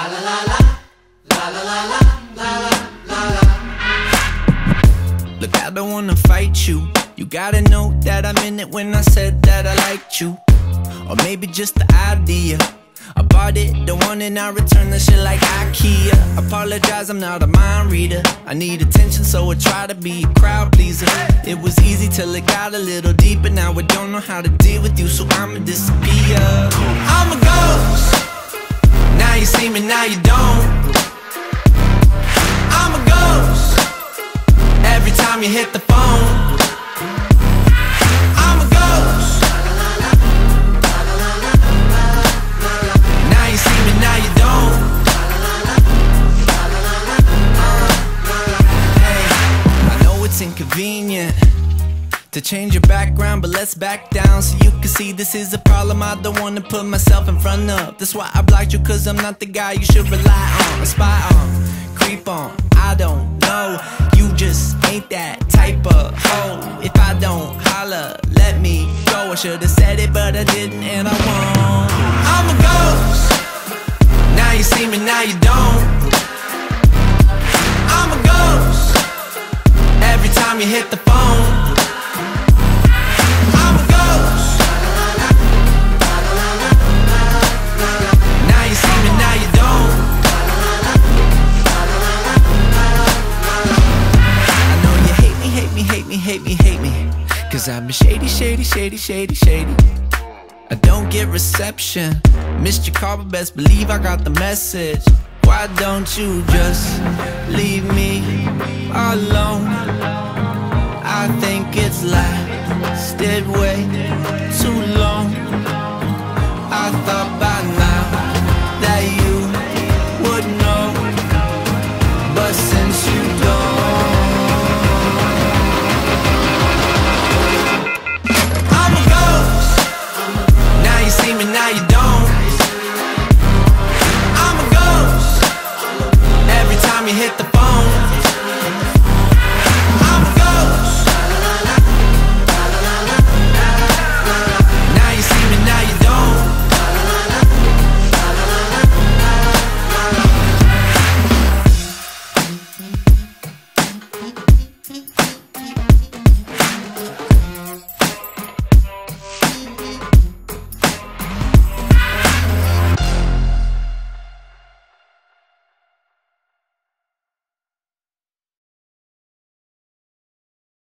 Look, I don't wanna fight you. You gotta know that I meant it when I said that I liked you. Or maybe just the idea. I bought it, don't want it, now return the shit like IKEA. Apologize, I'm not a mind reader. I need attention, so I try to be a crowd pleaser. It was easy till it got a little deeper. Now I don't know how to deal with you, so I'ma disappear. I'm a ghost. Now you see me, now you don't. I'm a ghost. Every time you hit the phone. I'm a ghost. Now you see me, now you don't. Hey, I know it's inconvenient to change your background, but let's back down so you can see this is a problem I don't wanna put myself in front of. That's why I blocked you, cause I'm not the guy you should rely on, spy on, creep on. I don't know, you just ain't that type of hoe. If I don't holler, let me go. I should've said it, but I didn't, and I won't. I'm a ghost. Now you see me, now you don't. I'm a ghost. Every time you hit the phone. I'm a ghost. Now you see me, now you don't. I know you hate me, hate me, hate me, hate me, hate me, cause I've been shady, shady, shady, shady, shady. I don't get reception. Missed your call, but best believe I got the message. Why don't you just leave me alone? I think it's lasted way too long. I thought